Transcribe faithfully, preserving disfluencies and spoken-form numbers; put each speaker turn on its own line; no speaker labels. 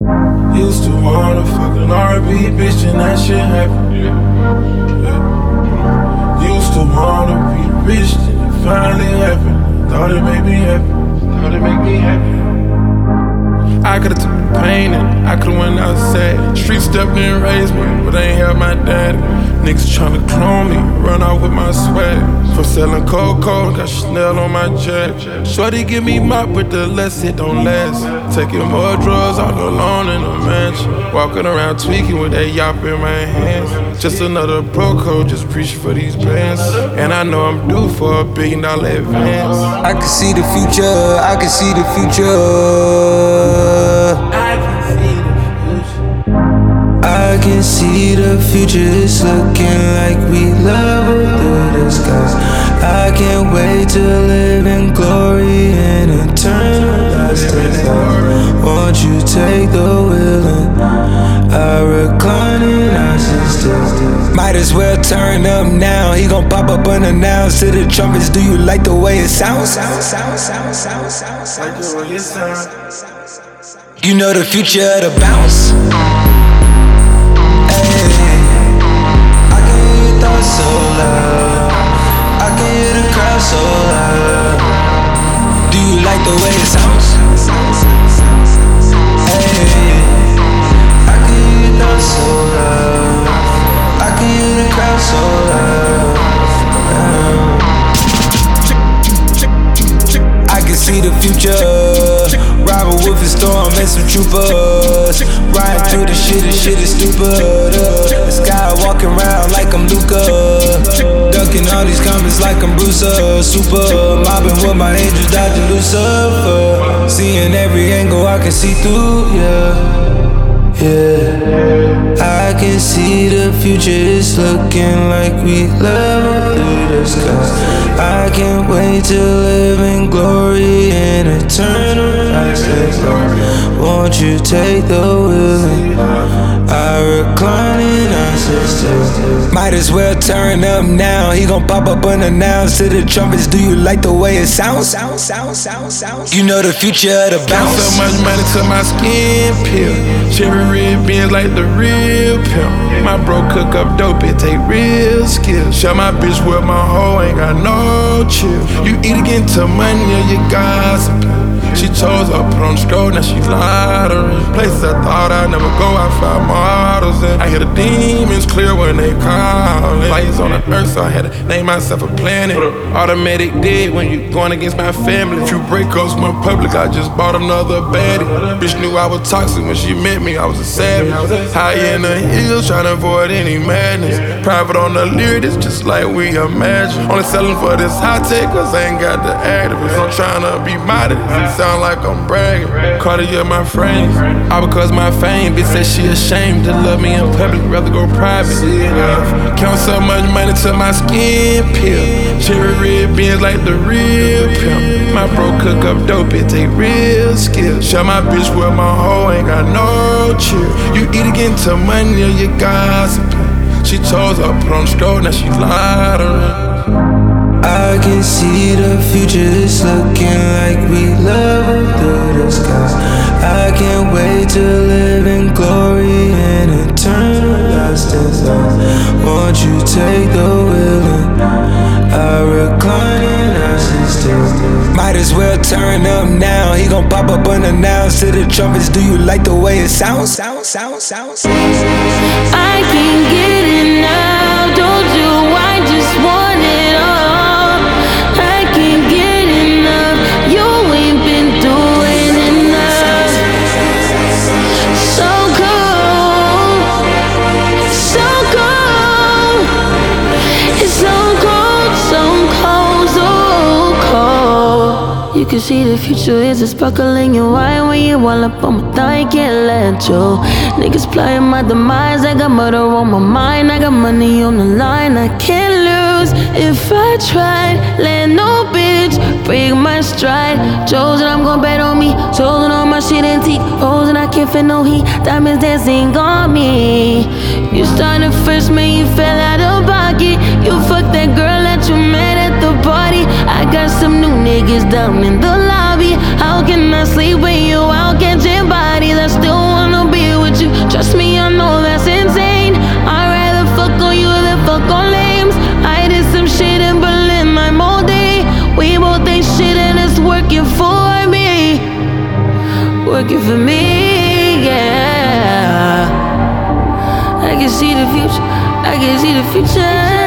Used to wanna fuck an R and B bitch and that shit happened. Yeah. Yeah. Used to wanna be rich and it finally happened. Thought it made me happy. Thought it made me happy. I could've took the pain and I could've went outside. Street stepped in, raised me, but I ain't have my daddy. Niggas tryna clone me, run out with my swag. From selling cold cold, got Chanel on my jacket. Shorty give me mop, but the less it don't last. Taking more drugs all alone in a mansion. Walking around tweaking with that yop in my hands. Just another pro code, just preach for these bands. And I know I'm due for a billion dollar advance.
I can see the future, I can see the future.
I can see the future.
I can see the future, it's looking like we level through the skies. I can't wait to live in glory and eternal life. Won't you take the wheel and I recline and I sit still. Might as well turn up now. He gon' pop up unannounced to the trumpets. Do you like the way it sounds? Sound, sound, sound, sound, sound, sound.
Like the way it sounds.
You know the future of the bounce. Hey, I can hear your thoughts so loud. I can hear the crowd so loud. Do you like the way it sounds? Hey, I can hear your thoughts so loud. I can hear the crowd so loud. I can see the future. Robert Wolf and Storm and some troopers. Riding through the shit, this shit is stupid. uh, The sky walking around like I'm Luca. Ducking all these comments like I'm Bruce uh, Super. Mobbing with my angels, dodging Lucifer. Seeing every angle I can see through, yeah. Yeah, I can see the future, it's looking like we level through the skies. I can't wait to live in glory and eternal life. Won't you take the wheel and I recline and I sit still. Might as well turn up now. He gon' pop up unannounced to the trumpets. Do you like the way it sounds? Sound, sound, sound, sound. You know the future of the bounce.
Got so much money to my skin peel. Cherry red beans like the real pimp. My bro cook up dope, it take real skill. Show my bitch with my hoe, ain't got no chill. You eat again to money or you gossiping. She chose her, put on the stroll, now she lottery. Places I thought I'd never go, I found models in. I hear the demons clear when they callin'. Lights on the earth, so I had to name myself a planet. Automatic dead when you going against my family. Few breakups went public, I just bought another baddie. Bitch knew I was toxic when she met me, I was a savage. High in the hills, tryna avoid any madness. Private on the lyric, it's just like we imagine. Only selling for this high tech, cause I ain't got the activists. I'm tryna be modest. Sound like I'm bragging. Cartier my frames. All because my fame. Bitch said she ashamed to love me in public, rather go private. Count so much money to my skin peel. Cherry red beans like the real pimp. My bro cook up dope, it take real skill. Show my bitch with my hoe, ain't got no chill. You eat again to money or you gossiping. She chose her, put on the stroll, now she lottery.
I can see the future, it's looking like we level through the skies. I can't wait to live in glory and eternal lasting life. Won't you take the wheel and I recline and I sit still. Might as well turn up now. He gon' pop up unannounced to the trumpets. Do you like the way it sounds? Sound, sound, sound, sound.
I can't get it now, don't you? I just want it all. You can see the future is a sparkle in your eye. When you all up on my thigh, can't let you. Niggas playing my demise, I got murder on my mind. I got money on the line, I can't lose. If I tried, let no bitch break my stride. Chosen, I'm gon' bet on me. Chosen on my shit antique. Posing, I can't fit no heat. Diamonds dancing on me. You started first, man, you fell out of pocket. You fucked that girl that you met at the party. I got some new niggas down in the lobby. How can I sleep with you? I'll catch your body. I still wanna working for me, yeah. I can see the future, I can see the future.